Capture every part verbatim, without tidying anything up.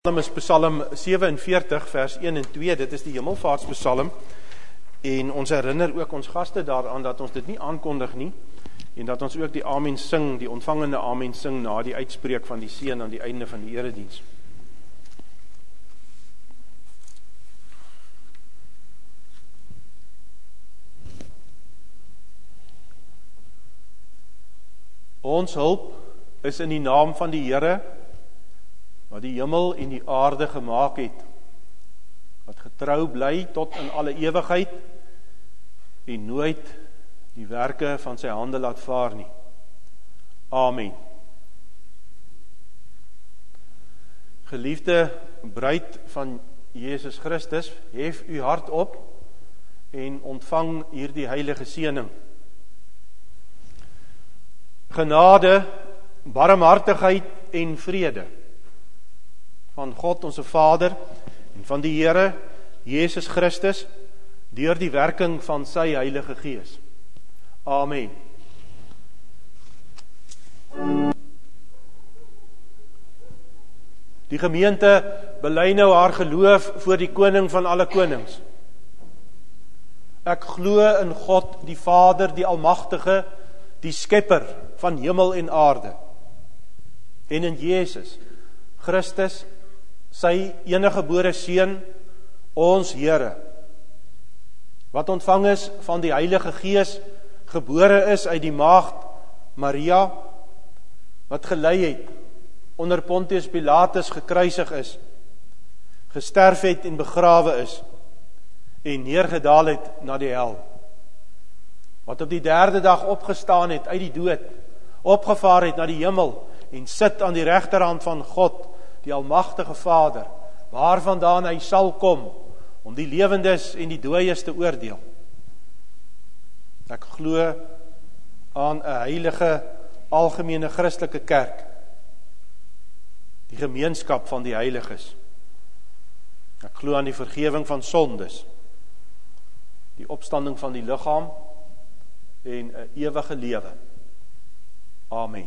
Psalm is Psalm sewenveertig vers een en twee, dit is die Hemelvaartspsalm, en ons herinner ook ons gaste daaraan dat ons dit nie aankondig nie, en dat ons ook die Amen sing, die ontvangende Amen sing na die uitspreek van die seën aan die einde van die erediens. Ons hulp is in die naam van die Here, wat die hemel en die aarde gemaak het, wat getrou bly tot in alle ewigheid, en nooit die werke van sy hande laat vaar nie. Amen. Geliefde bruid van Jesus Christus, hef u hart op, en ontvang hierdie heilige seëning. Genade, barmhartigheid en vrede, van God onze Vader en van die Here Jesus Christus deur die werking van sy Heilige Gees. Amen. Die gemeente bely nou haar geloof voor die koning van alle konings. Ek glo in God, die Vader, die Almagtige, die Skepper van hemel en aarde, en in Jesus Christus, sy enige gebore seun, ons Here, wat ontvang is van die Heilige Gees, gebore is uit die maagd Maria, wat gelei het, onder Pontius Pilatus gekruisig is, gesterf het en begrawe is, en neergedaal het na die hel, wat op die derde dag opgestaan het uit die dood, opgevaar het na die hemel, en sit aan die regterhand van God, die Almagtige Vader, waarvandaan hy sal kom, om die lewendes en die dooies te oordeel. Ek glo aan 'n heilige, algemene Christelike kerk, die gemeenskap van die heiliges. Ek glo aan die vergewing van sondes, die opstanding van die liggaam, en 'n ewige lewe. Amen.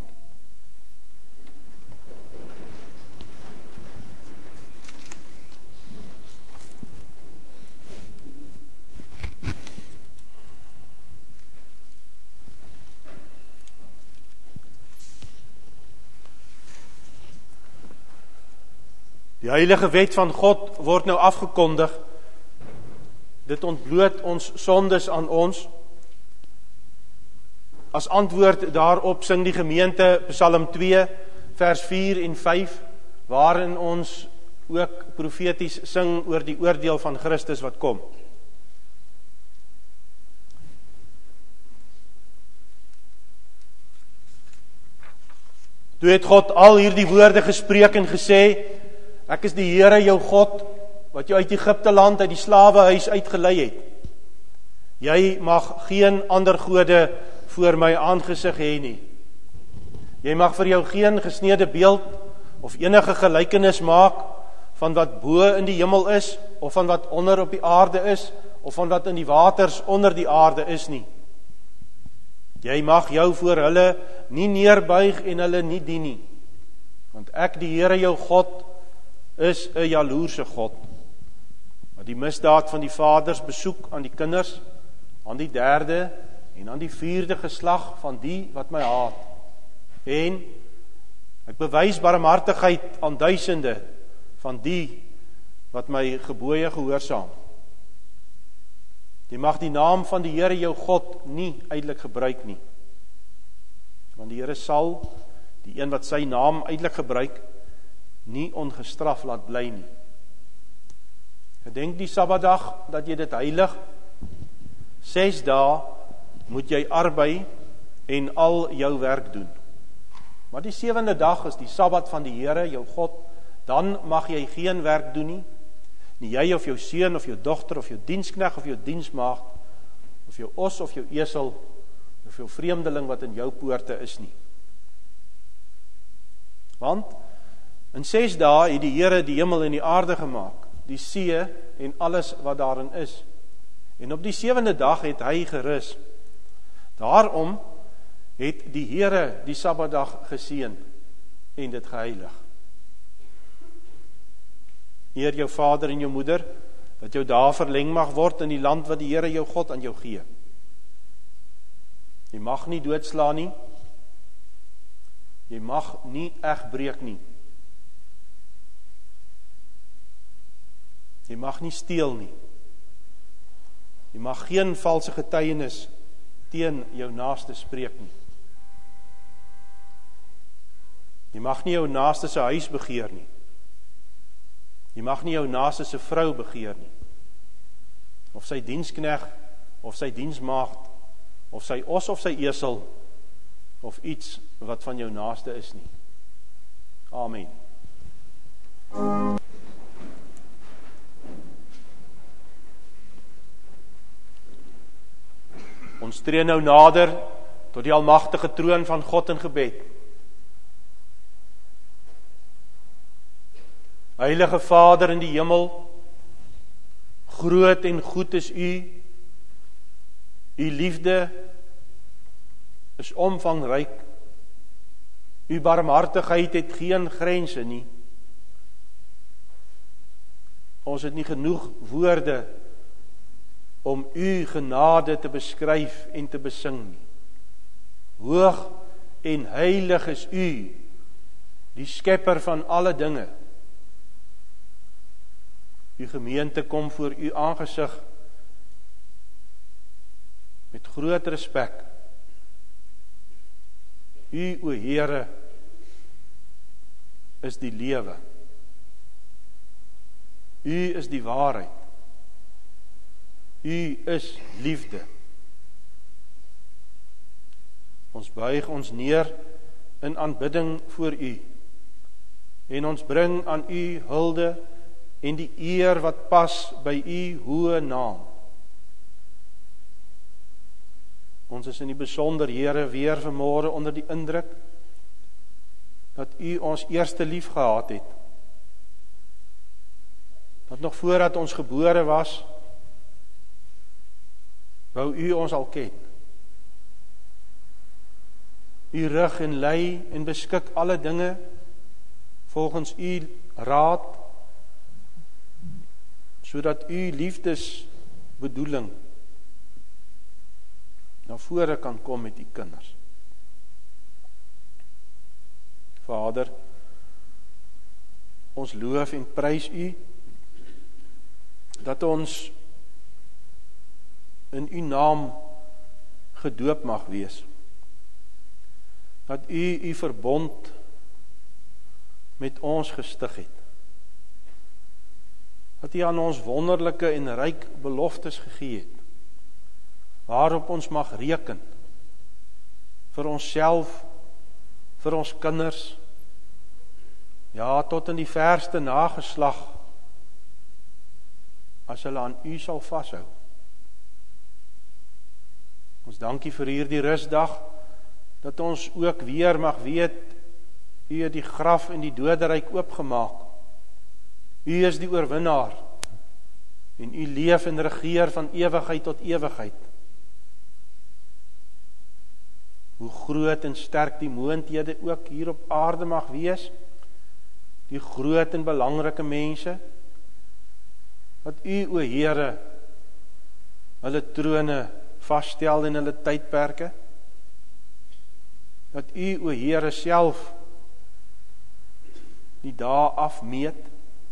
Die heilige wet van God word nou afgekondig. Dit ontbloot ons sondes aan ons. As antwoord daarop sing die gemeente Psalm twee, vers vier en vyf, waarin ons ook profeties sing oor die oordeel van Christus wat kom. Toe het God al hierdie woorde gespreek en gesê, ek is die Here jou God, wat jou uit Egipte land, uit die slawehuis uitgelei het. Jy mag geen ander gode voor my aangesig hê nie. Jy mag vir jou geen gesneede beeld, of enige gelykenis maak, van wat bo in die hemel is, of van wat onder op die aarde is, of van wat in die waters onder die aarde is nie. Jy mag jou voor hulle nie neerbuig en hulle nie dien nie, want ek die Here jou God, is 'n jaloerse God, wat die misdaad van die vaders besoek aan die kinders, aan die derde en aan die vierde geslag van die wat my haat. En ek bewys barmhartigheid aan duisende van die wat my gebooie gehoorsaam. Jy mag die naam van die Here jou God nie uitelik gebruik nie, want die Here sal die een wat sy naam uitelik gebruik, nie ongestraf laat bly nie. Gedenk die Sabbatdag dat jy dit heilig. Ses dae moet jy arbei en al jou werk doen. Maar die sewende dag is die Sabbat van die Here, jou God, dan mag jy geen werk doen nie, nie jy of jou seun of jou dogter of jou dienskneg of jou diensmaagd, of jou os of jou esel, of jou vreemdeling wat in jou poorte is nie. Want in ses dae het die Here die hemel en die aarde gemaak, die see en alles wat daarin is. En op die sewende dag het hy gerus. Daarom het die Here die Sabbatdag geseën en dit geheilig. Eer jou vader en jou moeder, dat jou dae verleng mag word in die land wat die Here jou God aan jou gee. Jy mag nie doodslaan nie. Jy mag nie egbreek nie. Jy mag nie steel nie. Jy mag geen valse getuienis teen jou naaste spreek nie. Jy mag nie jou naaste se huis begeer nie. Jy mag nie jou naaste se vrou begeer nie. Of sy dienskneg, of sy diensmaagd, of sy os of sy esel, of iets wat van jou naaste is nie. Amen. Ons tree nou nader tot die almagtige troon van God in gebed. Heilige Vader in die hemel, groot en goed is U. U liefde is omvangryk. U barmhartigheid het geen grense nie. Ons het nie genoeg woorde om U genade te beskryf en te besing nie. Hoog en heilig is U, die skepper van alle dinge. U gemeente kom voor U aangesig met groot respek. U, o Here, is die lewe. U is die waarheid. U is liefde. Ons buig ons neer in aanbidding voor U en ons bring aan U hulde en die eer wat pas by U hoë naam. Ons is in die besonder, Here, weer vanmôre onder die indruk dat U ons eerste lief gehad het. Dat nog voordat ons gebore was, wou U ons al ken. U rig en lei en beskik alle dinge volgens U raad, sodat U liefdesbedoeling na vore kan kom met U kinders. Vader, ons loof en prys U, dat ons in U naam gedoop mag wees. Dat U U verbond met ons gestig het. Dat U aan ons wonderlike en ryk beloftes gegee het, waarop ons mag reken, vir onsself, vir ons kinders, ja, tot in die verste nageslag, as hulle aan U sal vashou. Ons dankie vir hierdie rusdag, dat ons ook weer mag weet, U het die graf en die doderyk oopgemaak. U is die oorwinnaar, en U leef en regeer van ewigheid tot ewigheid. Hoe groot en sterk die moondhede ook hier op aarde mag wees, die groot en belangrike mense, dat U, o Here, hulle trone vasstel in hulle tydperke, dat U, o Here, self die dae afmeet.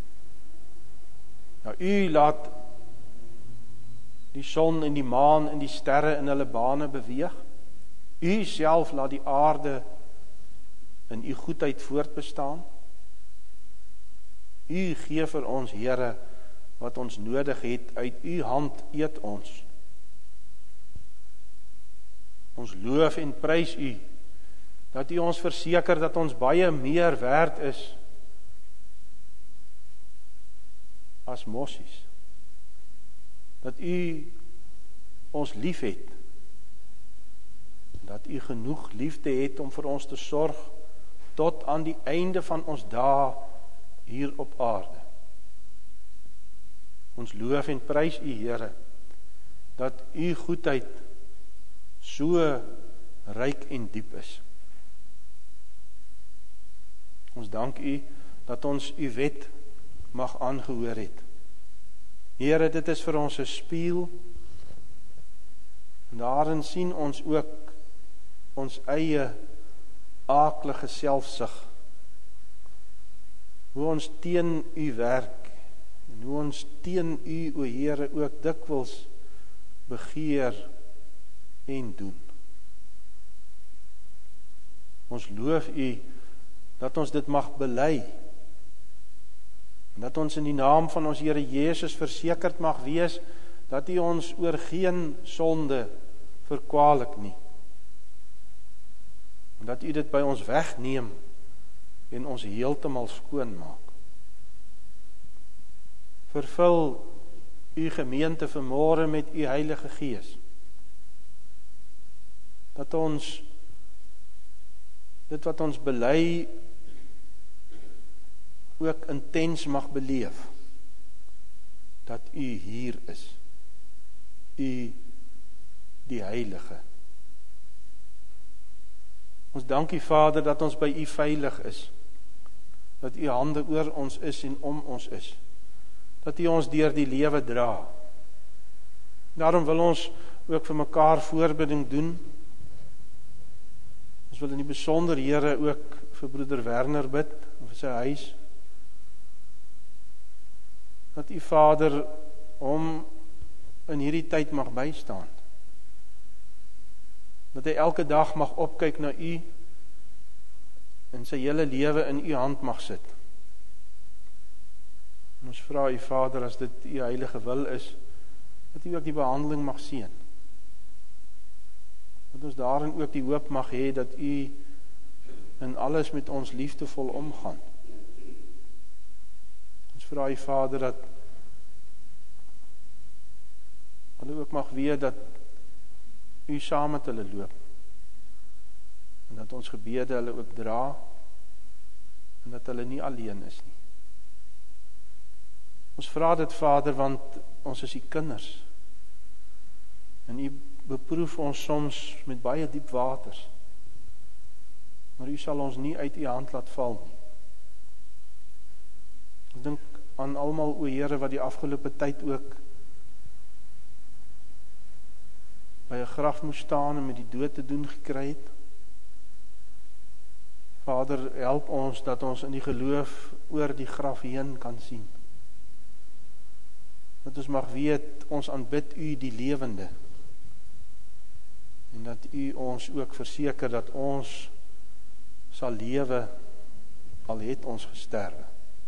Nou, U laat die son en die maan en die sterre in hulle bane beweeg. U self laat die aarde in U goedheid voortbestaan. U gee vir ons, Here, wat ons nodig het, uit U hand eet ons. Ons loof en prys U, dat U ons verseker dat ons baie meer werd is as mossies. Dat U ons lief het, dat U genoeg liefde het om vir ons te sorg tot aan die einde van ons dae hier op aarde. Ons loof en prys U, Here, dat U goedheid so ryk en diep is. Ons dank U dat ons U wet mag aangehoor het. Here, dit is vir ons 'n spieël, en daarin sien ons ook ons eie aaklige selfsug, hoe ons teen U werk, en hoe ons teen U, o Here, ook dikwels begeer en doen. Ons loof U dat ons dit mag bely, en dat ons in die naam van ons Here Jesus versekerd mag wees, dat U ons oor geen sonde verkwalik nie, en dat U dit by ons wegneem, en ons heeltemal skoon maak. Vervul U gemeente vanmôre met U Heilige Gees, dat ons dit wat ons bely ook intens mag beleef, dat U hier is, U die Heilige. Ons dank U Vader dat ons by U veilig is, dat U hande oor ons is en om ons is, dat U ons deur die lewe dra. Daarom wil ons ook vir mekaar voorbidding doen. Ons wil in die besonder, Here, ook vir broeder Werner bid, vir sy huis, dat U Vader hom in hierdie tyd mag bystaan, dat hy elke dag mag opkyk na U, en sy hele lewe in U hand mag sit. En ons vra U Vader, as dit U heilige wil is, dat U ook die behandeling mag seën, dat ons daarin ook die hoop mag hê, dat U in alles met ons liefdevol omgaan. Ons vra U Vader, dat hulle ook mag weet, dat U saam met hulle loop, en dat ons gebede hulle ook dra, en dat hulle nie alleen is nie. Ons vra dit, Vader, want ons is U kinders, en U beproef ons soms met baie diep waters, maar U sal ons nie uit U hand laat val nie. Ek dink aan almal, o Here, wat die afgelope tyd ook by 'n graf moes staan en met die dood te doen gekry het. Vader, help ons dat ons in die geloof oor die graf heen kan sien. Dat ons mag weet, ons aanbid U die lewende, en dat U ons ook verseker dat ons sal lewe, al het ons gesterwe.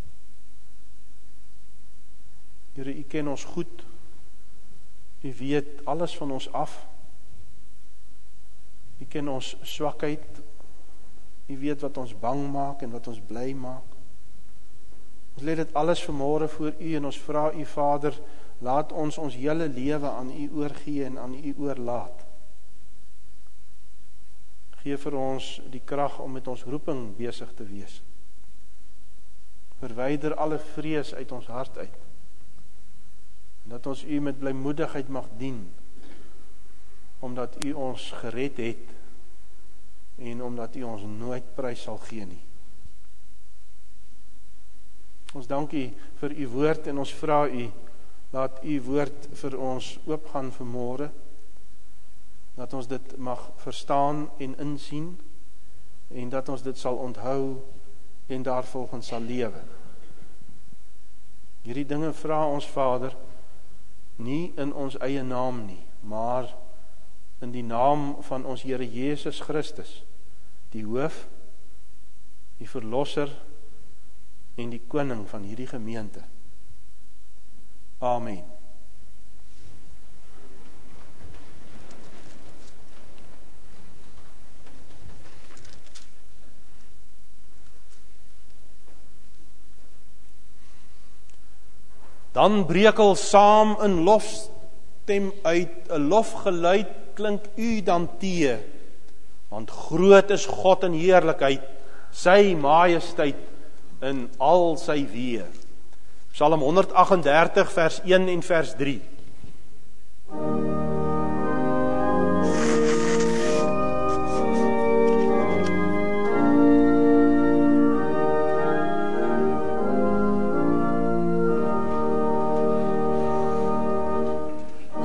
Here, U ken ons goed, U weet alles van ons af, U ken ons swakheid, U weet wat ons bang maak en wat ons bly maak. Ons lê dit alles vanmôre voor U, en ons vra U Vader, laat ons ons hele lewe aan U oorgee en aan U oorlaat. Gee vir ons die krag om met ons roeping besig te wees. Verwyder alle vrees uit ons hart uit, en dat ons U met blymoedigheid mag dien, omdat U ons gered het, en omdat U ons nooit prys sal gee nie. Ons dank U vir U woord, en ons vra U, laat U woord vir ons oopgaan vanmôre, dat ons dit mag verstaan en insien, en dat ons dit sal onthou en daarvolgens sal lewe. Hierdie dinge vra ons, Vader, nie in ons eie naam nie, maar in die naam van ons Here Jesus Christus, die hoof, die verlosser en die koning van hierdie gemeente. Amen. Dan breek al saam in lofstem uit, 'n lofgeluid klink U dan tee, want groot is God in heerlikheid, sy majesteit in al sy weë. Psalm honderd agt en dertig vers een en vers drie.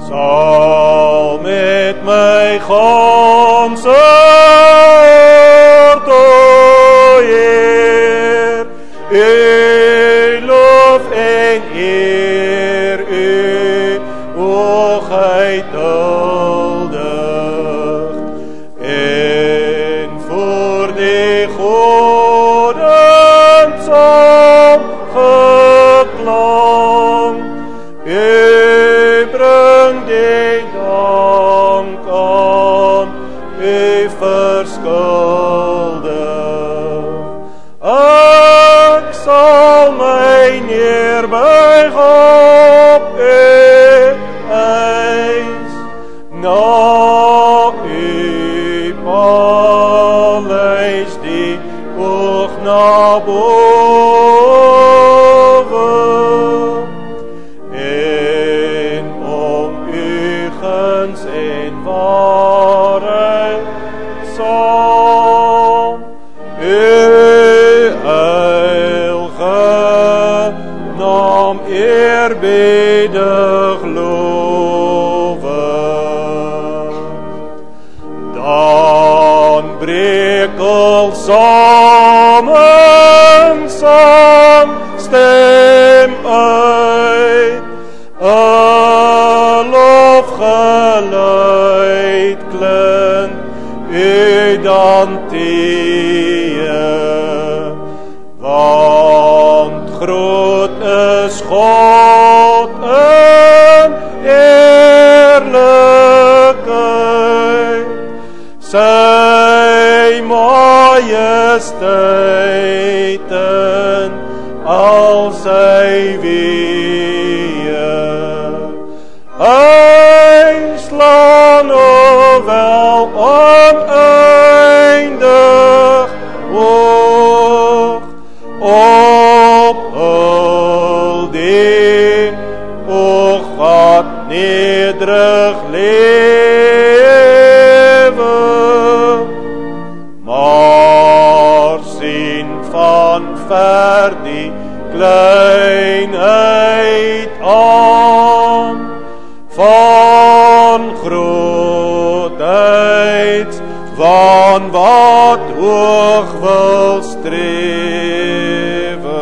sal met my ganse hart, o Heer, U lof en eer U, hoogheid huldig, en voor die goden sal geklank, U bring die dank aan U verskuldig. Ek sal my neerbuig op U eis, na U paleis die oog na bowe, en om U guns en waarheid saam U heilige naam eerbiedig lowe. Dan breek al samen sang stem uit, 'n lofgeluid klink U dan teë, want groot is God in eerlikheid, Sy majesteit in al Sy weë. Hy slaan wel oneindig hoog op hul die oog wat nederig lewe, maar sien van ver die kleinheid aan, van grootheid van wat hoog wil strewe.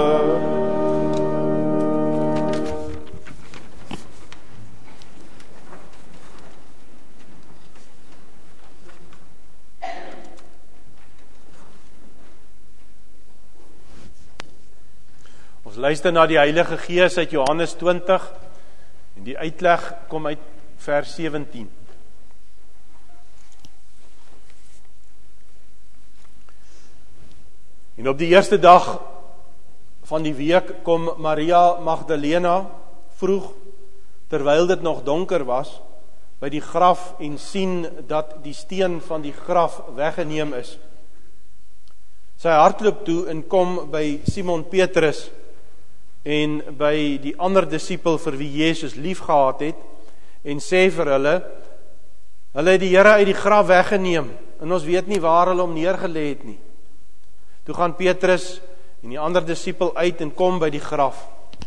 Ons luister na die Heilige Gees uit Johannes twintig en die uitleg kom uit vers sewentien. En op die eerste dag van die week kom Maria Magdalena vroeg, terwyl dit nog donker was, by die graf en sien dat die steen van die graf weggeneem is. Sy hardloop toe en kom by Simon Petrus en by die ander disipel vir wie Jesus lief gehad het, en sê vir hulle, hulle het die Here uit die graf weggeneem, en ons weet nie waar hulle hom neergelê het nie. Toe gaan Petrus en die ander disipel uit en kom by die graf.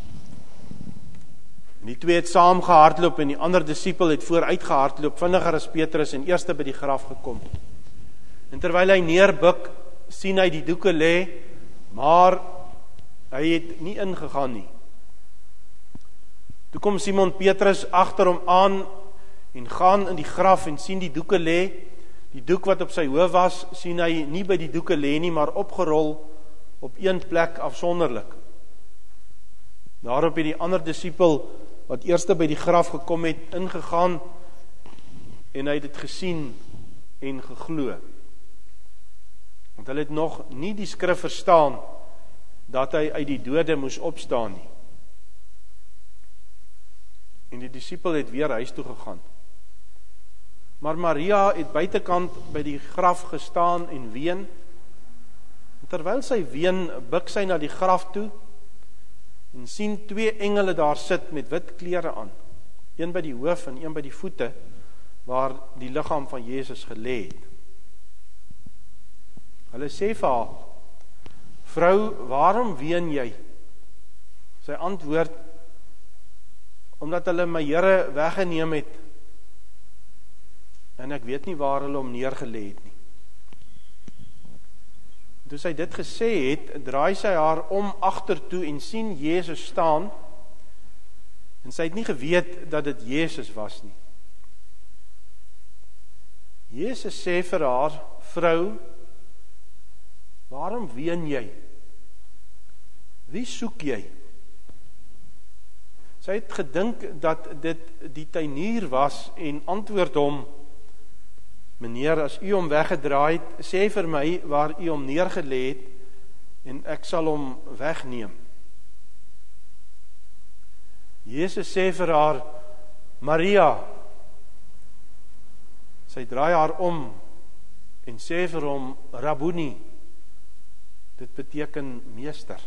En die twee het saam gehardloop en die ander disipel het vooruit gehardloop, vinniger as Petrus, en eerste by die graf gekom. En terwyl hy neerbuk, sien hy die doeke lê, maar hy het nie ingegaan nie. Toe kom Simon Petrus agter hom aan en gaan in die graf en sien die doeke lê. Die doek wat op sy hoof was, sien hy nie by die doeke lê nie, maar opgerol op een plek afsonderlik. Daarop het die ander disipel wat eerste by die graf gekom het, ingegaan en hy het dit gesien en geglo. Want hulle het nog nie die skrif verstaan dat hy uit die dode moes opstaan nie. En die disipel het weer huis toe gegaan. Maar Maria het buitekant by die graf gestaan en ween. En terwyl sy ween, buig sy na die graf toe en sien twee engele daar sit met wit klere aan. Een by die hoof en een by die voete, waar die liggaam van Jesus gelê het. Hulle sê vir haar, vrou, waarom ween jy? Sy antwoord, omdat hulle my Here weggeneem het en ek weet nie waar hulle hom neergelê het nie. Toe sy dit gesê het, draai sy haar om agtertoe en sien Jesus staan, en sy het nie geweet dat dit Jesus was nie. Jesus sê vir haar, vrou, waarom ween jy? Wie soek jy? Sy het gedink dat dit die tuinier was en antwoord hom, meneer, as u hom weggedraai het, sê vir my waar u hom neergelê het en ek sal hom wegneem. Jesus sê vir haar, Maria. Sy draai haar om en sê vir hom, Rabboni. Dit beteken meester.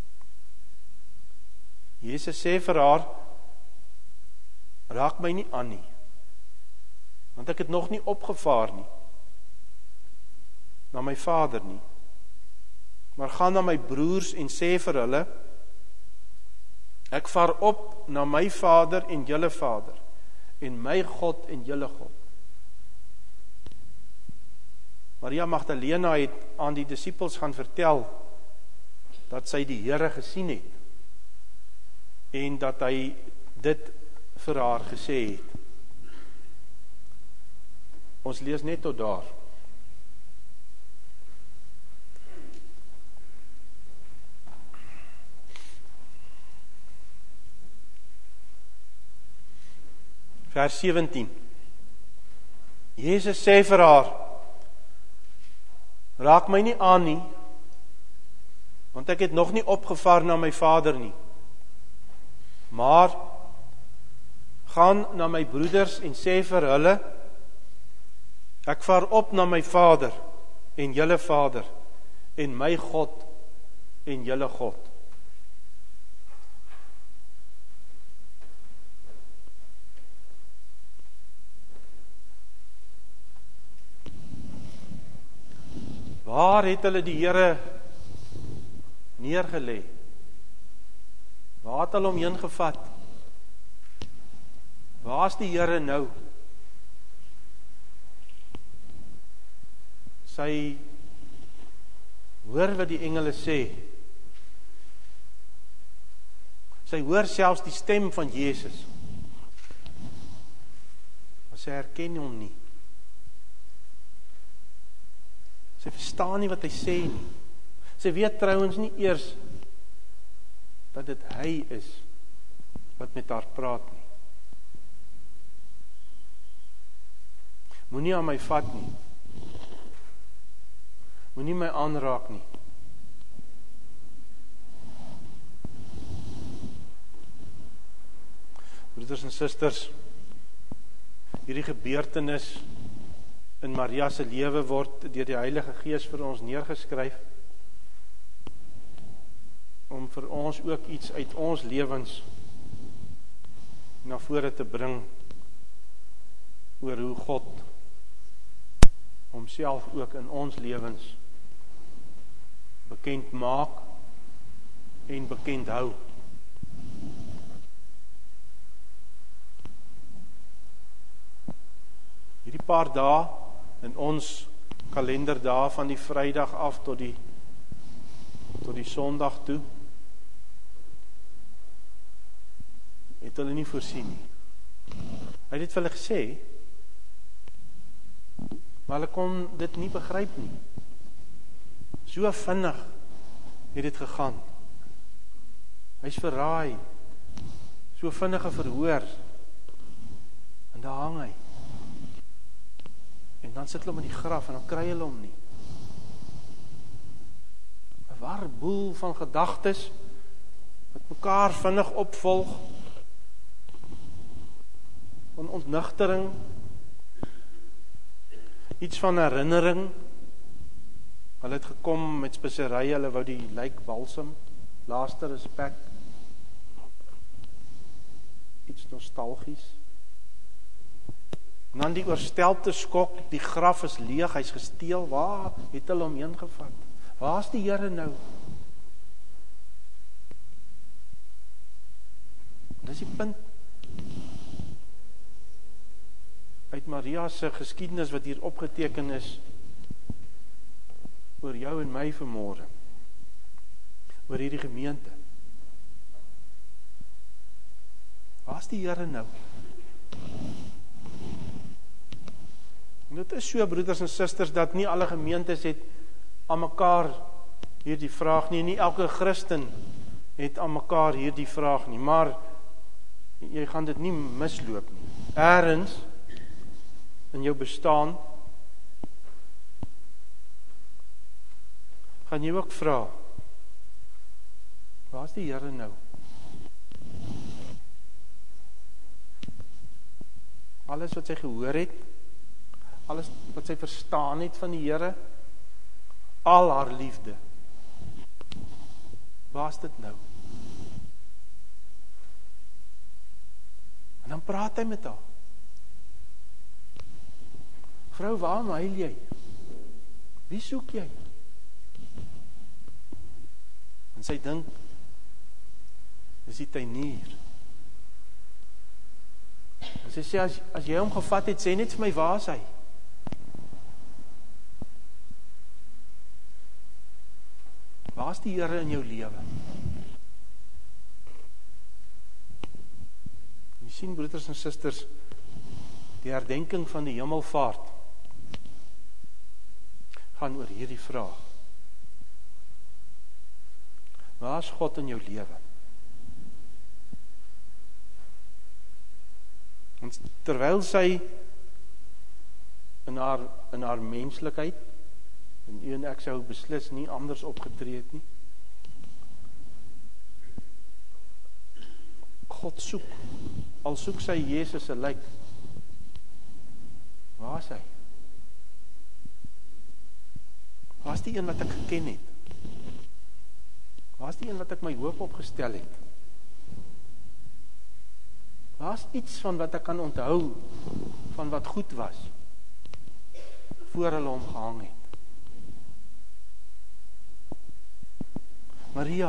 Jesus sê vir haar, raak my nie aan nie, want ek het nog nie opgevaar nie, na my vader nie, maar gaan na my broers en sê vir hulle, ek vaar op na my vader en julle vader, en my God en julle God. Maria Magdalena het aan die disippels gaan vertel, dat sy die Here gesien het, en dat hy dit vir haar gesê het. Ons lees net tot daar. Vers sewentien. Jesus sê vir haar, raak my nie aan nie, want ek het nog nie opgevaar na my vader nie. Maar gaan na my broeders en sê vir hulle, ek vaar op na my vader en julle vader en my God en julle God. Waar het hulle die Here neergelê? Waar het hulle hom heen gevat? Waar is die Here nou? Sy hoor wat die engele sê. Sy hoor selfs die stem van Jesus. Maar sy herken hom nie. Sy verstaan nie wat hy sê nie. Sy weet trouens nie eers dat dit hy is wat met haar praat nie. Moenie aan my vat nie. Moenie my aanraak nie. Broeders en susters, hierdie gebeurtenis in Maria se lewe word deur die Heilige Gees vir ons neergeskryf, om vir ons ook iets uit ons lewens na vore te bring oor hoe God homself ook in ons lewens bekend maak en bekend hou. Hierdie paar dae in ons kalenderdae van die Vrydag af tot die tot die Sondag toe, het hulle nie voorsien nie. Hy het dit vir hulle gesê, maar hulle kon dit nie begryp nie. So vinnig het dit gegaan. Hy's verraai, so vinnige verhoor, en daar hang hy. En dan sit hulle hom in die graf, en dan kry hulle hom nie. 'n Warboel van gedagtes, wat mekaar vinnig opvolg, van ontnigtering, iets van herinnering. Hulle het gekom met speserye, hulle wou die lijk balsam, laaste respek, iets nostalgies. En dan die oorstelpte skok, die graf is leeg, hy's gesteel, waar het hulle hom heen gevat? Waar is die Here nou? Dis die punt. Uit met Maria se geskiedenis wat hier opgeteken is oor jou en my vanmôre, oor hierdie gemeente. Waar's die Here nou? En dit is so, broeders en susters, dat nie alle gemeentes het aan mekaar hierdie vraag nie, nie elke Christen het aan mekaar hierdie vraag nie, maar jy gaan dit nie misloop nie. Ergens in jou bestaan gaan jy ook vra, waar is die Here nou? Alles wat sy gehoor het, alles wat sy verstaan het van die Here, al haar liefde, waar is dit nou? En dan praat hy met haar. Vrou, waarom huil jy? Wie soek jy? En sy dink, dis die tuinier. En sy sê, as, as jy hom gevat het, sê net vir my, waar is hy? Waar is die Here in jou lewe? Jy sien, broeders en susters, die herdenking van die hemelvaart gaan oor hierdie vraag. Waar is God in jou lewe? En terwyl sy in haar, in haar menslikheid, en u en ek sou beslis nie anders opgetree het nie, God soek, al soek sy Jesus se lijk. Waar is hy? Waar is die een wat ek geken het? Waar is die een wat ek my hoop opgestel het? Waar is iets van wat ek kan onthou, van wat goed was, voor hulle hom gehang het? Maria,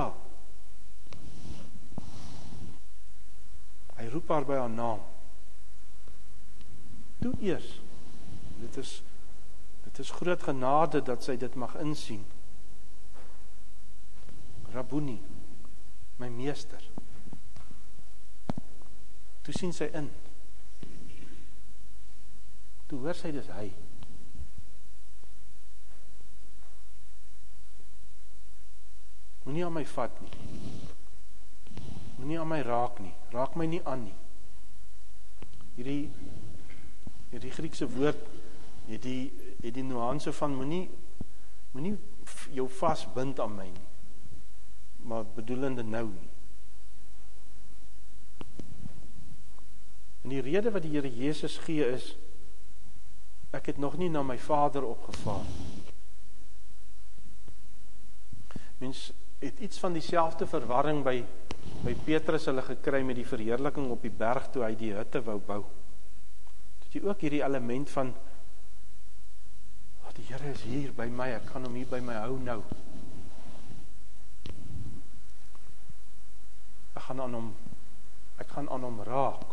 hy roep haar by haar naam. Toe eers, dit is, dit is groot genade dat sy dit mag insien. Rabboni, my meester. Toe sien sy in. Toe hoor sy dis hy. Moenie aan my vat nie. Moenie aan my raak nie. Raak my nie aan nie. Hierdie, hierdie Griekse woord het die, het die nuance van moenie, moenie jou vasbind aan my nie. Maar bedoelende nou nie. En die rede wat die Here Jesus gee is, ek het nog nie na my Vader opgevaar. Mens het iets van dieselfde verwarring by, by Petrus hulle gekry met die verheerliking op die berg toe hy die hutte wou bou. Dat jy ook hierdie element van, oh, die Here is hier by my, ek kan hom hier by my hou nou. Ek gaan aan hom, ek gaan aan hom raak.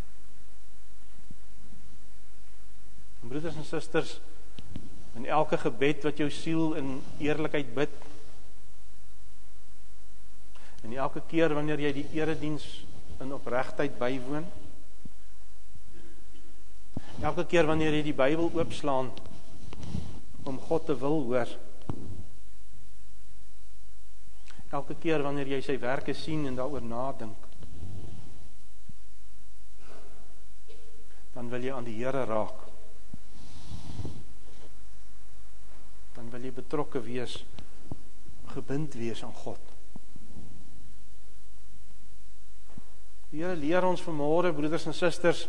En broeders en susters, in elke gebed wat jou siel in eerlikheid bid, en elke keer wanneer jy die erediens in opregtheid bywoon, elke keer wanneer jy die Bybel oopslaan om God te wil hoor, elke keer wanneer jy sy werke sien en daaroor nadink, dan wil jy aan die Here raak. Dan wil jy betrokke wees, gebind wees aan God. Die Here leer ons vanmôre, broeders en susters,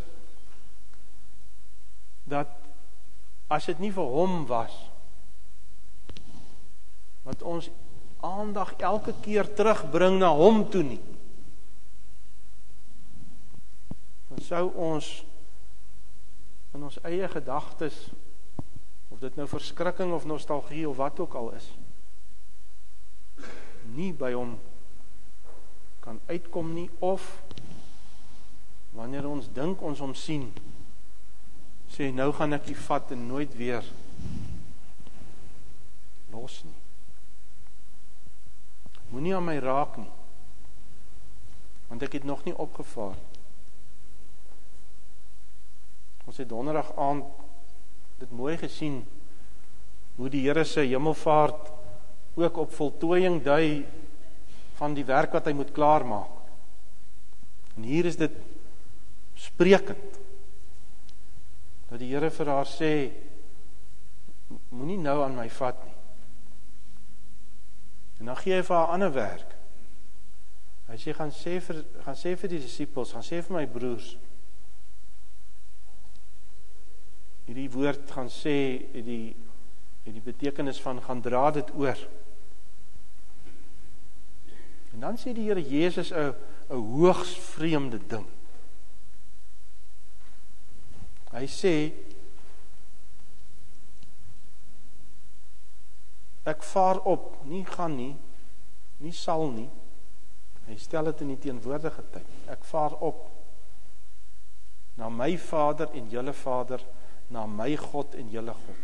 dat as dit nie vir hom was, wat ons aandag elke keer terugbring na hom toe nie, dan sou ons in ons eie gedagtes, of dit nou verskrikking of nostalgie of wat ook al is, nie by hom kan uitkom nie, of wanneer ons dink ons hom sien, sê, nou gaan ek u vat en nooit weer los nie. Moenie aan my raak nie, want ek het nog nie opgevaar. Ons het donderdag aand dit mooi gesien, hoe die Here se hemelvaart ook op voltooiing dui van die werk wat hy moet klaarmaak. En hier is dit sprekend, dat die Here vir haar sê, moenie nou aan my vat nie. En dan gee hy vir haar ander werk. Hy sê, gaan sê vir, gaan sê vir die disippels, gaan sê vir my broers, hierdie woord gaan sê, die, die betekenis van, gaan dra dit oor. En dan sê die Here Jesus een, een hoogs vreemde ding. Hy sê, ek vaar op, nie gaan nie, nie sal nie. Hy stel dit in die teenwoordige tyd. Ek vaar op na my Vader en julle Vader, na my God en julle God.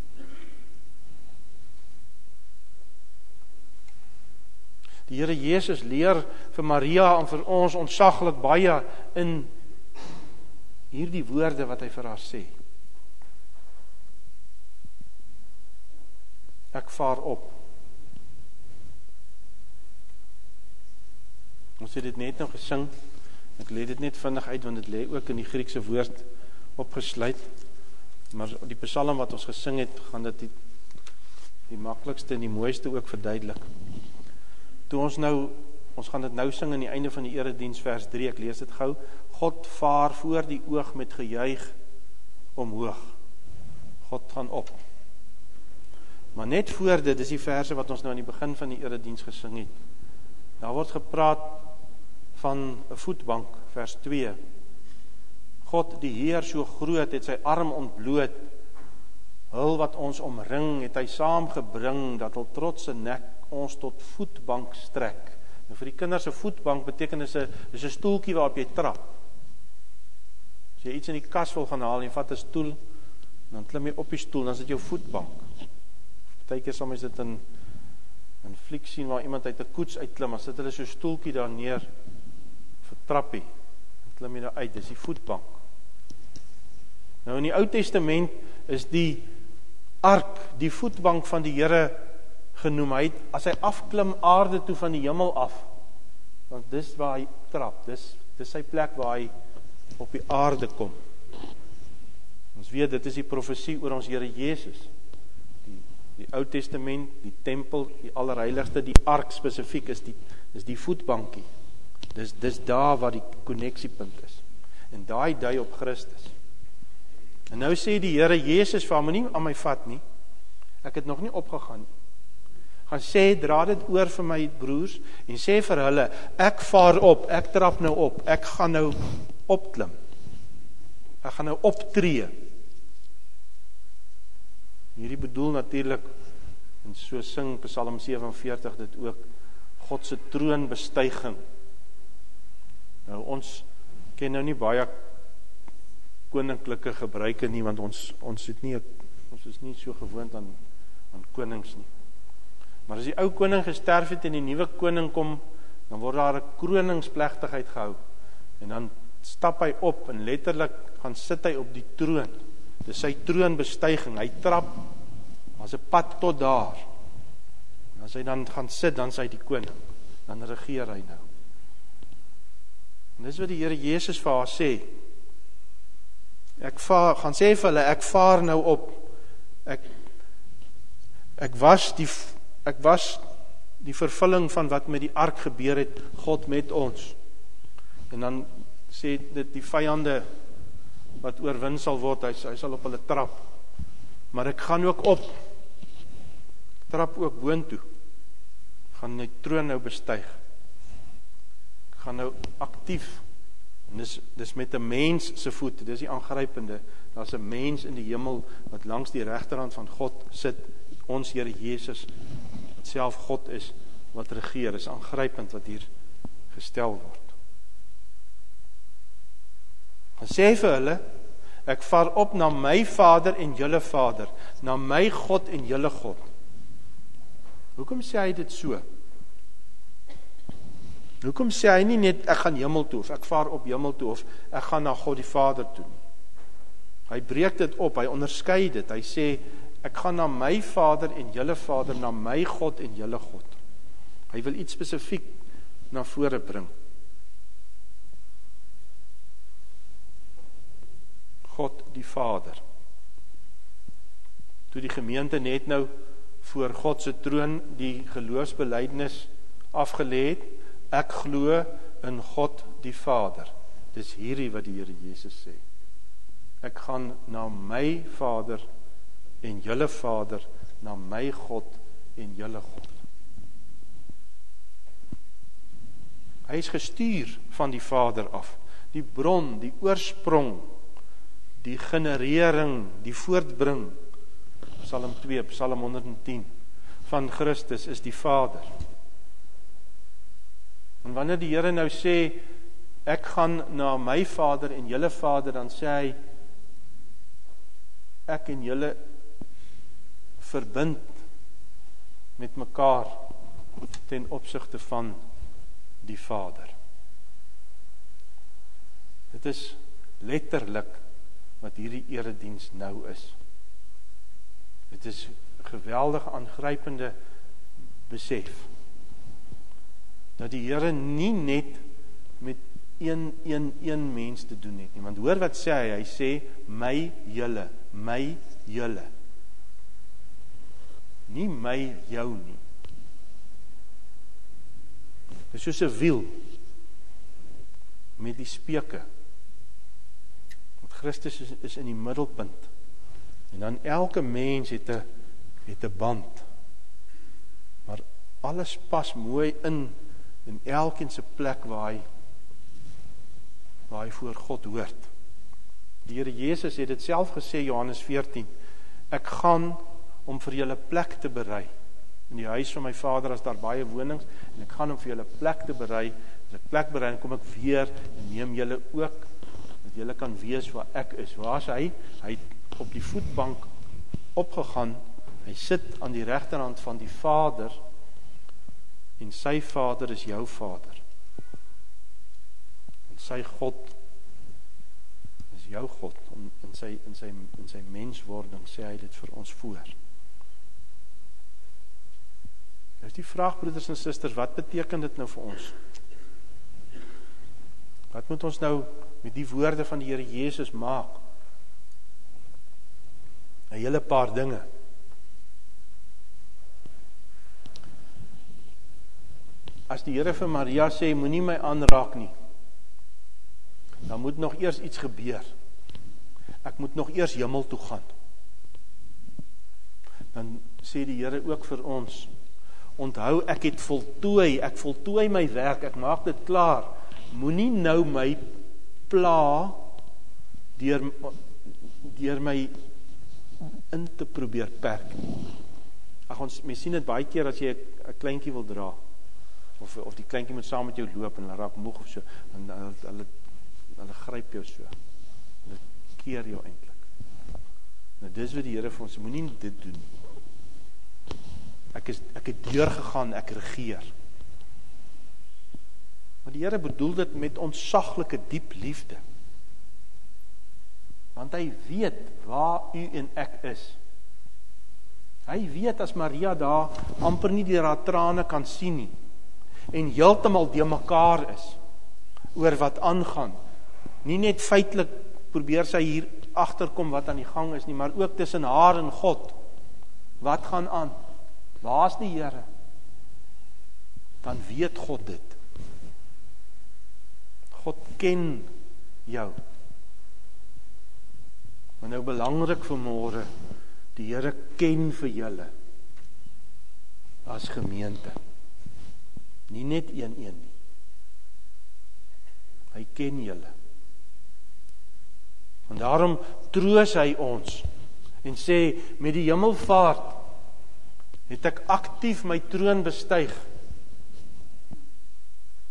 Die Here Jesus leer vir Maria en vir ons ontsaglik baie in hierdie woorde wat hy vir haar sê. Ek vaar op. Ons het dit net nou gesing. Ek lê dit net vinnig uit, want dit lê ook in die Griekse woord opgesluit. Maar die psalm wat ons gesing het, gaan dit die, die maklikste en die mooiste ook verduidelik. Toe ons nou, ons gaan dit nou sing aan die einde van die erediens vers drie, ek lees dit gou. God vaar voor die oog met gejuig omhoog. God gaan op. Maar net voor dit, is die verse wat ons nou aan die begin van die erediens gesing het. Daar word gepraat van 'n voetbank, vers twee. God die Heer so groot, het sy arm ontbloot. Hul wat ons omring, het hy saamgebring, dat hul trotse nek ons tot voetbank strek. Nou vir die kinders, 'n voetbank beteken is 'n is 'n stoeltjie waarop jy trap. As jy iets in die kas wil gaan haal, en jy vat 'n stoel, dan klim jy op die stoel, dan is dit jou voetbank. Partykeer soms is dit in in fliek sien waar iemand uit 'n koets uitklim, as dit hulle so 'n stoeltjie daar neer vir trappie, dan klim jy daar uit, dis die voetbank. Nou in die Ou Testament is die ark, die voetbank van die Here genoem. Hy het, as hy afklim aarde toe van die hemel af, want dis waar hy trap, dis, dis sy plek waar hy op die aarde kom. Ons weet, dit is die profesie oor ons Here Jesus. Die, die Ou Testament, die tempel, die allerheiligste, die ark spesifiek is die, is die voetbankie. Dis, dis daar waar die konneksiepunt is. En daai dui op Christus. En nou sê die Here Jesus vir hom, nie aan my vat nie, ek het nog nie opgegaan nie. Gaan sê, dra dit oor vir my broers, en sê vir hulle, ek vaar op, ek trap nou op, ek gaan nou opklim, ek gaan nou optree. Hierdie bedoel natuurlik, en so sing Psalm sewenveertig dit ook, God se troonbestuiging. Nou ons ken nou nie baie koninklike gebruike nie, want ons, ons, het nie, ons is nie so gewoond aan, aan konings nie. Maar as die ou koning gesterf het en die nuwe koning kom, dan word daar 'n kroningsplegtigheid gehou. En dan stap hy op en letterlik gaan sit hy op die troon. Dis sy troonbestuiging. Hy trap as 'n pad tot daar. En as hy dan gaan sit, dan is hy die koning. Dan regeer hy nou. En dis wat die Here Jesus vir haar sê. Ek vaar, gaan sê vir hulle, ek vaar nou op. Ek ek was die Ek was die vervulling van wat met die ark gebeur het, God met ons. En dan sê dit die vyande wat oorwin sal word, hy, hy sal op hulle trap. Maar ek gaan ook op, trap ook boontoe. Gaan die troon nou bestyg. Ek gaan nou aktief. En dis, dis met 'n mens se voet, dis die aangrypende. Daar's 'n mens in die hemel wat langs die regterhand van God sit, ons Here Jesus, wat self God is, wat regeer, is aangrypend wat hier gestel word. Gaan sê vir hulle, Ek vaar op na my Vader en julle Vader, na my God en julle God. Hoekom sê hy dit so? Hoekom sê hy nie net, ek gaan hemel toe, of ek vaar op hemel toe, of ek gaan na God die Vader toe nie? Hy breek dit op, hy onderskei dit, hy sê, ek gaan na my Vader en julle Vader, na my God en julle God. Hy wil iets spesifiek na vore bring. God die Vader. Toe die gemeente net nou voor God se troon die geloofsbelijdenis afgelê het, ek glo in God die Vader. Dis hierdie wat die Here Jesus sê. Ek gaan na my Vader en julle Vader, na my God en julle God. Hy is gestuur van die Vader af. Die bron, die oorsprong, die generering, die voortbring, Psalm twee, Psalm honderdtien, van Christus is die Vader. En wanneer die Here nou sê, ek gaan na my Vader en julle Vader, dan sê hy, ek en julle verbind met mekaar ten opsigte van die Vader. Dit is letterlik wat hierdie erediens nou is. Dit is geweldig aangrypende besef dat die Here nie net met een, een, een mens te doen het nie. Want hoor wat sê hy, hy sê, my julle, my julle. Nie my jou nie. Dit is soos 'n wiel met die speke. Want Christus is, is in die middelpunt. En dan elke mens het 'n het 'n band. Maar alles pas mooi in in elkeen se plek waar hy waar hy voor God hoort. Die Here Jesus het dit self gesê, Johannes veertien, ek gaan om vir julle plek te berei. In die huis van my Vader is daar baie wonings, en ek gaan om vir julle plek te berei. As ek plek berei, dan kom ek weer en neem julle ook, dat julle kan wees waar ek is. Waar is hy? Hy het op die voetbank opgegaan, hy sit aan die regterhand van die Vader, en sy Vader is jou Vader. En sy God is jou God. In sy, in sy, in sy menswording sê hy dit vir ons voor. Nou is die vraag, broeders en susters, wat beteken dit nou vir ons? Wat moet ons nou met die woorde van die Here Jesus maak? 'n hele paar dinge. As die Here vir Maria sê, moenie my aanraak nie, dan moet nog eers iets gebeur. Ek moet nog eers hemel toe gaan. Dan sê die Here ook vir ons, onthou, ek het voltooi, ek voltooi my werk, ek maak dit klaar. Moenie nou my pla deur, deur my in te probeer perk. Ag, ons mens sien dit baie keer as jy 'n kleintjie wil dra, of of die kleintjie moet saam met jou loop en hulle raak moeg of so, en hulle hulle, hulle gryp jou so. Hulle keer jou eintlik. Nou dis wat die Here vir ons, moenie dit doen nie. Ek is ek het deurgegaan, ek regeer. Maar die Here bedoel dit met ontsaglike diep liefde. Want hy weet waar u en ek is. Hy weet as Maria daar amper nie deur haar trane kan sien nie, en heeltemal de mekaar is oor wat aangaan. Nie net feitelik probeer sy hier agterkom wat aan die gang is nie, maar ook tussen haar en God. Wat gaan aan? Waar is die Here? Dan weet God dit. God ken jou. Maar nou belangrik vanmôre, die Here ken vir julle as gemeente. Nie net een een nie. Hy ken julle. En daarom troos hy ons en sê, met die hemelvaart het ek aktief my troon bestyg.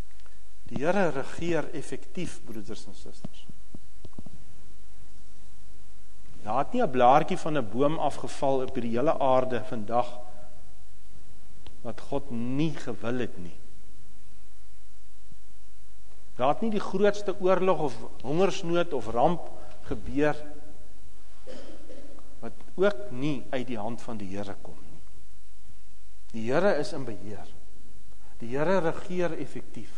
Die Here regeer effektief, broeders en susters. Daar het nie 'n blaartjie van 'n boom afgeval op die hele aarde vandag wat God nie gewil het nie. Daar het nie die grootste oorlog of hongersnood of ramp gebeur wat ook nie uit die hand van die Here kom nie. Die Here is in beheer. Die Here regeer effektief.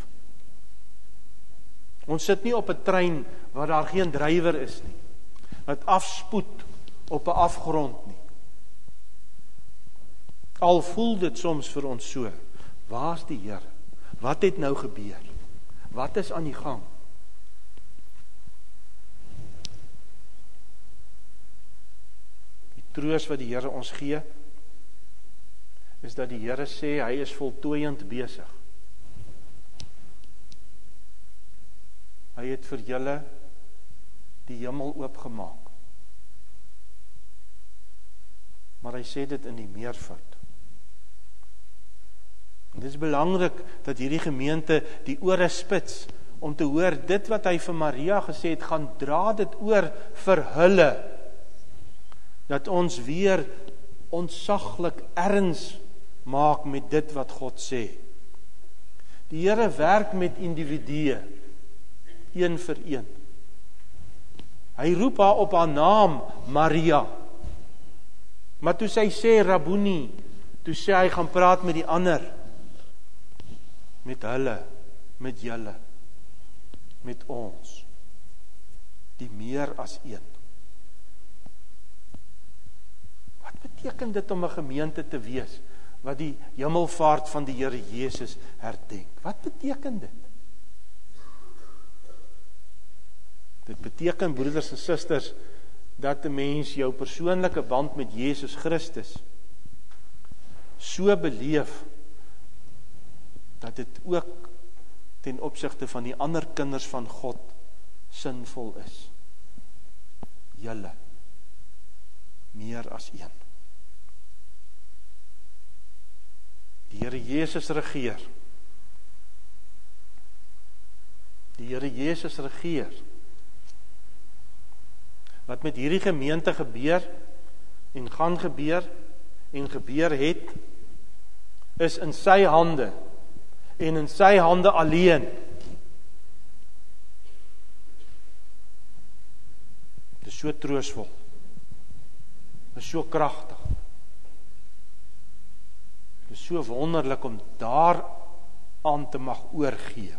Ons sit nie op 'n trein waar daar geen drywer is nie, wat afspoed op 'n afgrond nie. Al voel dit soms vir ons so, waar's die Here? Wat het nou gebeur? Wat is aan die gang? Die troos wat die Here ons gee, is dat die Here sê, hy is voltooiend besig. Hy het vir julle die hemel oopgemaak. Maar hy sê dit in die meervoud. En dit is belangrik dat hierdie gemeente die ore spits om te hoor dit wat hy vir Maria gesê het, gaan dra dit oor vir hulle. Dat ons weer ontsaglik erns maak met dit wat God sê. Die Here werk met individue, een vir een. Hy roep haar op haar naam, Maria. Maar toe sy sê Rabuni, toe sê hy gaan praat met die ander, met hulle, met julle, met ons, die meer as een. Wat beteken dit om 'n gemeente te wees, wat die hemelvaart van die Here Jesus herdenk? Wat beteken dit? Dit beteken, broeders en susters, dat 'n mens jou persoonlike band met Jesus Christus so beleef, dat dit ook ten opsigte van die ander kinders van God sinvol is. Julle, meer as een. Die Here Jesus regeer. Die Here Jesus regeer. Wat met hierdie gemeente gebeur, en gaan gebeur, en gebeur het, is in sy hande, en in sy hande alleen. Dit is so troosvol. Dit is so kragtig. Dit is so wonderlik om daar aan te mag oorgee.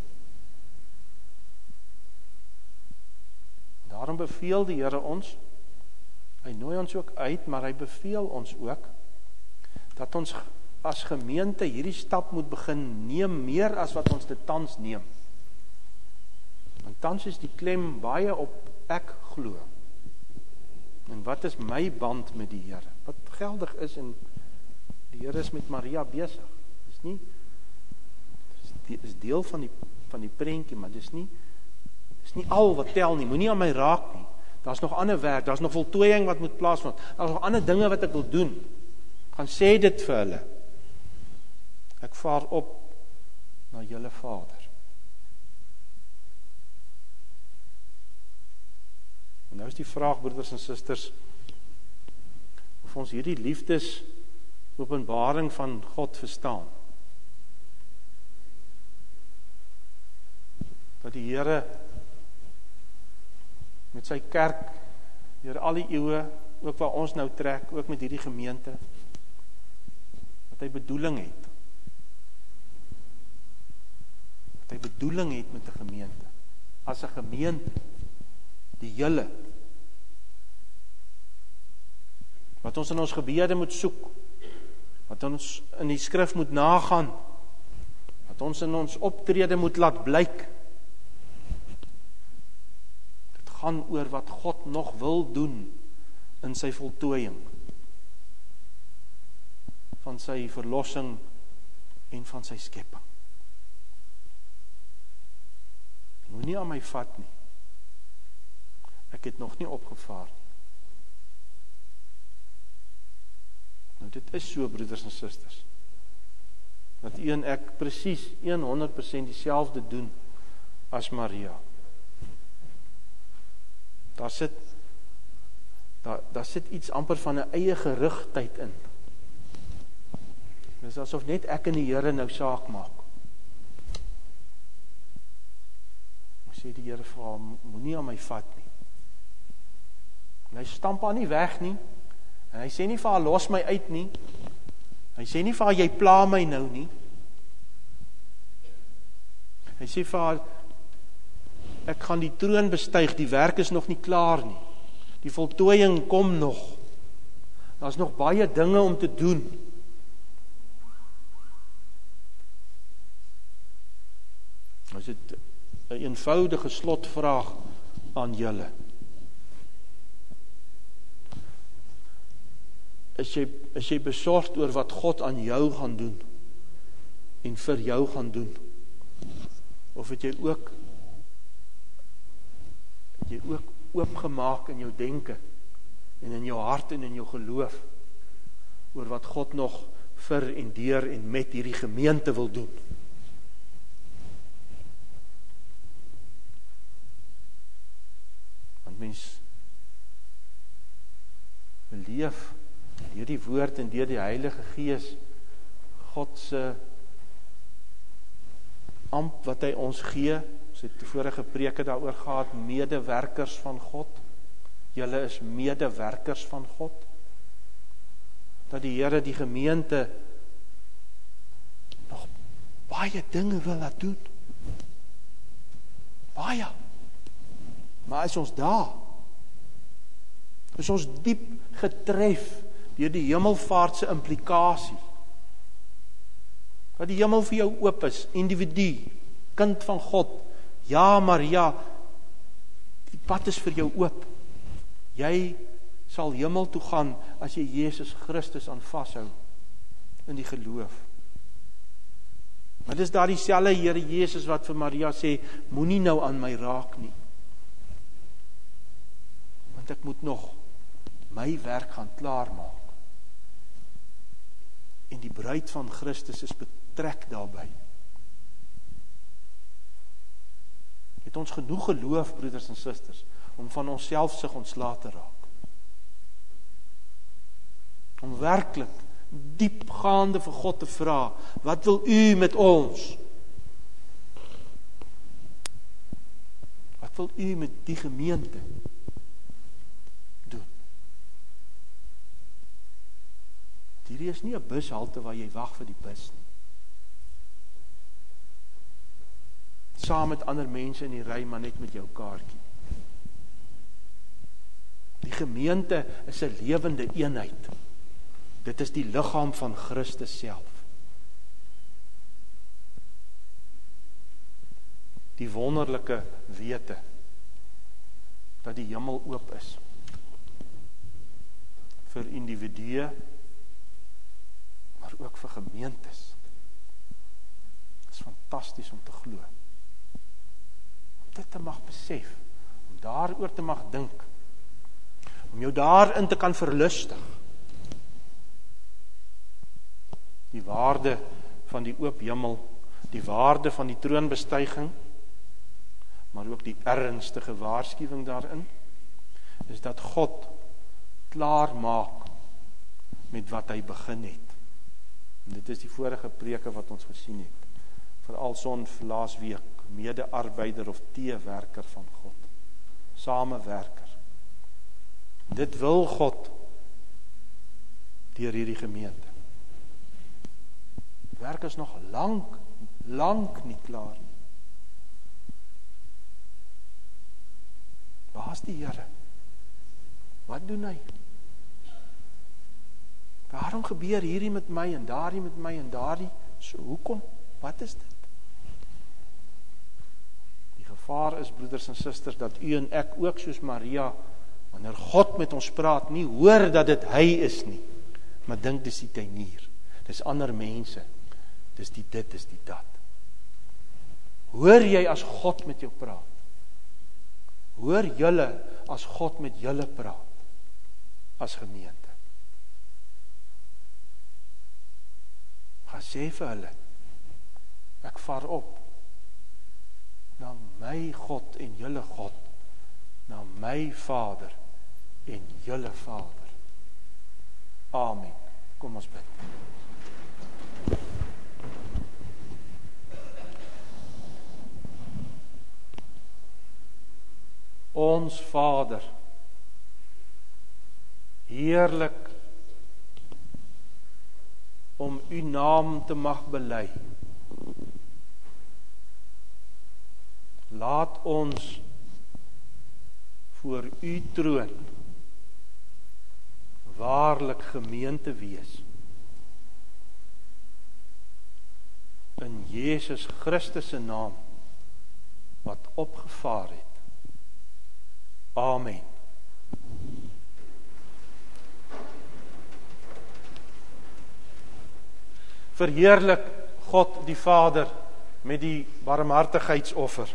Daarom beveel die Here ons, hy nooi ons ook uit, maar hy beveel ons ook, dat ons as gemeente hierdie stap moet begin neem, meer as wat ons dit tans neem. Want tans is die klem baie op ek glo. En wat is my band met die Here? Wat geldig is, en die Here is met Maria besig. Dis nie, dis is deel van die, van die prentjie, maar dis nie, dis nie al wat tel nie, moenie aan my raak nie. Daar's nog ander werk, daar's nog voltooiing wat moet plaasvind, daar's nog ander dinge wat ek wil doen. Gaan sê dit vir hulle. Ek vaar op na julle Vader. En nou is die vraag, broeders en susters, of ons hierdie liefdes openbaring van God verstaan. Dat die Here met sy kerk deur al die eeue, ook waar ons nou trek, ook met hierdie gemeente, dat hy bedoeling het. Dat hy bedoeling het met die gemeente. As 'n gemeente, die julle, wat ons in ons gebede moet soek, wat ons in die skrif moet nagaan, wat ons in ons optrede moet laat blyk. Dit gaan oor wat God nog wil doen in sy voltooiing van sy verlossing en van sy skepping. Moenie aan my vat nie. Ek het nog nie opgevaar nie. Nou dit is so, broeders en susters, dat u en ek presies honderd persent dieselfde doen as Maria. Daar sit daar, daar sit iets amper van 'n eie gerigtheid in. Dit is asof net ek en die Here nou saak maak. Sê die Here vir haar, moenie aan my vat nie. En hy stamp haar nie weg nie. En hy sê nie vir haar, los my uit nie. Hy sê nie vir haar, jy pla my nou nie. Hy sê vir haar, ek gaan die troon bestyg, die werk is nog nie klaar nie. Die voltooiing kom nog. Daar's nog baie dinge om te doen. Is dit 'n eenvoudige slotvraag aan julle? Is jy, is jy besorgd oor wat God aan jou gaan doen en vir jou gaan doen? Of het jy ook het jy ook oopgemaak in jou denke en in jou hart en in jou geloof oor wat God nog vir en deur en met hierdie gemeente wil doen? Want mens beleef deur die woord en deur die Heilige Gees God se amp wat hy ons gee. Ons het die vorige preke daaroor gehad, medewerkers van God. Julle is medewerkers van God. Dat die Here die gemeente nog baie dinge wil laat doen. Baie. Maar is ons daar? Is ons diep getref deur die hemelvaartse implikasie? Dat die hemel vir jou oop is, individu, kind van God. Ja, Maria, die pad is vir jou oop. Jy sal hemel toe gaan as jy Jesus Christus aan vashou in die geloof. Maar dis daar dieselfde Here Jesus wat vir Maria sê, moenie nou aan my raak nie. Want ek moet nog my werk gaan klaarmaak. En die bruid van Christus is betrek daarby. Het ons genoeg geloof, broeders en susters, om van onsself sig ontslae te raak? Om werklik diepgaande vir God te vra, wat wil u met ons? Wat wil u met die gemeente doen? Hierdie is nie 'n bushalte waar jy wag vir die bus nie. Saam met ander mense in die ry, maar net met jou kaartjie. Die gemeente is 'n lewende eenheid. Dit is die liggaam van Christus self. Die wonderlike wete dat die hemel oop is vir individue, maar ook vir gemeentes. Dit is fantasties om te glo. Om dit te mag besef, om daaroor te mag dink, om jou daarin te kan verlustig. Die waarde van die oop hemel, die waarde van die troonbestuiging, maar ook die ernstige waarskuwing daarin, is dat God klaar maak met wat hy begin het. En dit is die vorige preke wat ons gesien het. Veral son laasweek, mede-arbeider of teewerker van God. Samewerker. Dit wil God deur hierdie gemeente. Die werk is nog lank, lank nie klaar nie. Waar is die Here? Wat doen hy? Waarom gebeur hierdie met my en daardie met my en daardie? So, hoekom? Wat is dit? Die gevaar is, broeders en susters, dat u en ek ook soos Maria, wanneer God met ons praat, nie hoor dat dit hy is nie, maar dink dis die tuinier, dis ander mense, dis die dit, dis die dat. Hoor jy as God met jou praat? Hoor julle as God met julle praat, as gemeente? Ga sê vir hulle, ek vaar op na my God en julle God, na my Vader en julle Vader. Amen. Kom ons bid. Ons Vader, heerlik om u naam te mag bely. Laat ons voor u troon waarlik gemeente wees. In Jesus Christus se naam wat opgevaar het. Amen. Verheerlik God die Vader met die barmhartigheidsoffer.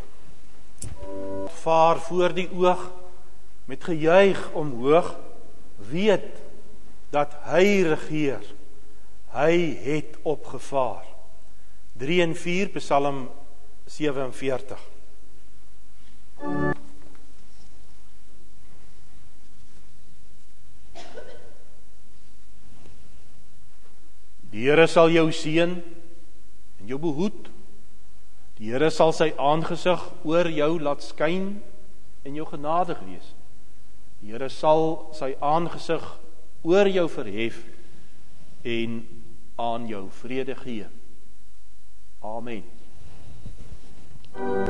Vaar voor die oog met gejuig omhoog, weet dat hy regeer. Hy het opgevaar. drie en vier, Psalm sewenveertig. Die Here sal jou seën en jou behoed. Die Here sal sy aangesig oor jou laat skyn en jou genadig wees. Die Here sal sy aangesig oor jou verhef en aan jou vrede gee. Amen.